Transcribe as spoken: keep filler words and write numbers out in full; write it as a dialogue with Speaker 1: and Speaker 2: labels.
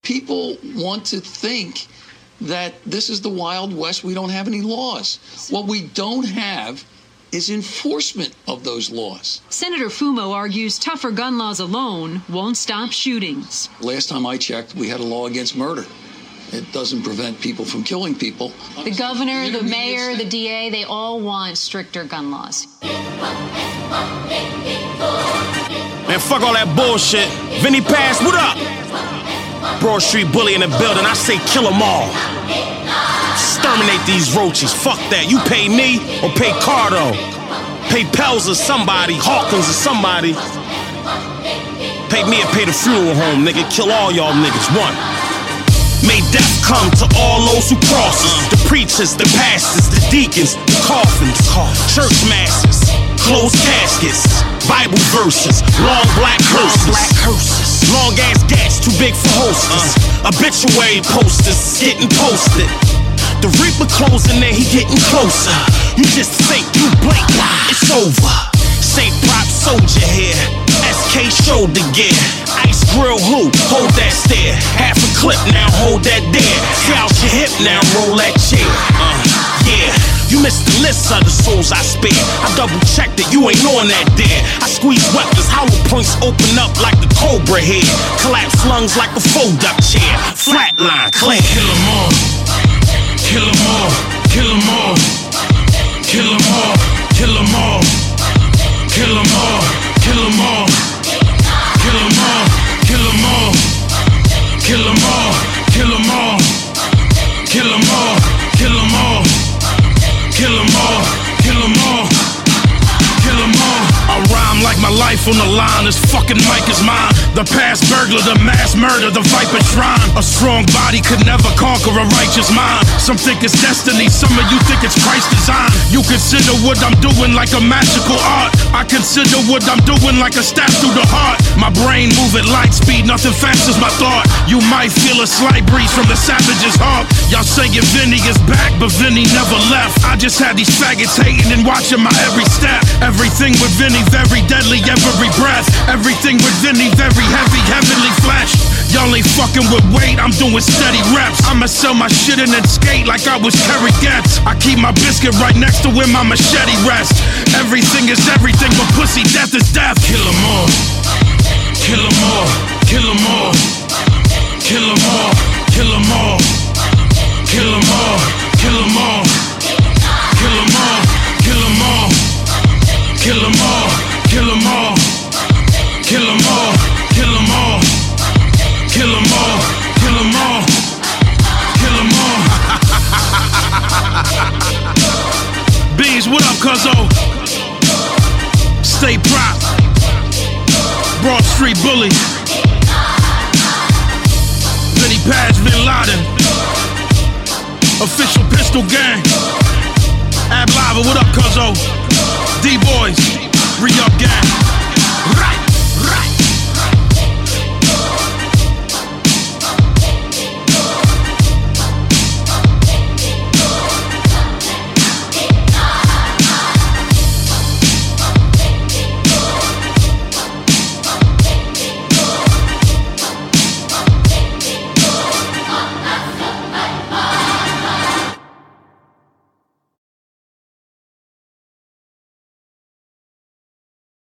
Speaker 1: people want to think that this is the Wild West. We don't have any laws. What we don't have is enforcement of those laws.
Speaker 2: Senator Fumo argues tougher gun laws alone won't stop shootings.
Speaker 1: Last time I checked, we had a law against murder. It doesn't prevent people from killing people.
Speaker 2: The governor, the mayor, the D A, they all want stricter gun laws.
Speaker 3: Man, fuck all that bullshit. Vinny Paz, what up? Broad Street Bully in the building. I say kill them all. Exterminate these roaches. Fuck that. You pay me or pay Cardo. Pay Pels or somebody. Hawkins or somebody. Pay me or pay the funeral home, nigga. Kill all y'all niggas. One. May death come to all those who cross us. The preachers, the pastors, the deacons, the coffins, church masses, closed caskets, Bible verses, long black hearses, long ass gats too big for hostess. Obituary posters getting posted. The Reaper closing and he getting closer. You just think, you blink, it's over. Saint Prop Soldier here, S K shoulder gear. Ice Grill who? Hold that stare. Half a clip now, hold that dare. Gouge your hip now, roll that chair. Uh, yeah, you missed the list of the souls I spare. I double checked that you ain't on that dare. I squeeze weapons, hollow points open up like the Cobra head. Collapse lungs like a fold-up chair. Flatline, clear.
Speaker 4: Kill 'em all. Kill 'em all. Kill 'em all. Kill 'em all. Kill 'em all. Kill 'em all. Kill 'em all. Kill 'em all. Kill 'em all. Kill 'em all. Kill 'em all. Kill 'em all. Kill 'em all. Kill 'em all. Kill 'em all. Kill 'em all. I rhyme like my life on the line. This fucking mic is mine. The past burglar, the mass murder, the viper shrine. A strong body could never conquer a righteous mind. Some think it's destiny, some of you think it's Christ's design. You consider what I'm doing like a magical art. I consider what I'm doing like a stab through the heart. My brain move at light speed, nothing fast as my thought. You might feel a slight breeze from the savage's heart. Y'all saying Vinny is back, but Vinny never left. I just had these faggots hating and watching my every step. Everything with Vinny very deadly, every breath. Everything with Vinny very heavy, heavenly flesh. Y'all ain't fucking with weight, I'm doing steady reps. I'ma sell my shit and then skate like I was Kerry Getz. I keep my biscuit right next to where my machete rests. Everything is everything, but pussy death is death. Kill 'em all. Kill 'em all. Kill 'em all. Kill 'em all. Kill 'em all. Kill 'em all. Kill 'em all. Kill 'em all. Kill 'em all. Kill 'em all. Kill 'em all. Kill 'em all. Kill 'em all. Kill 'em all. Kill 'em all. Kill 'em all. Beans, what up, cuzzo? Stay prop. Broad Street Bully. Vinny Paz, Bin Laden. Official Pistol Gang. Ab Lava, what up, cuzzo? D-Boys, Re-Up Gang. Right.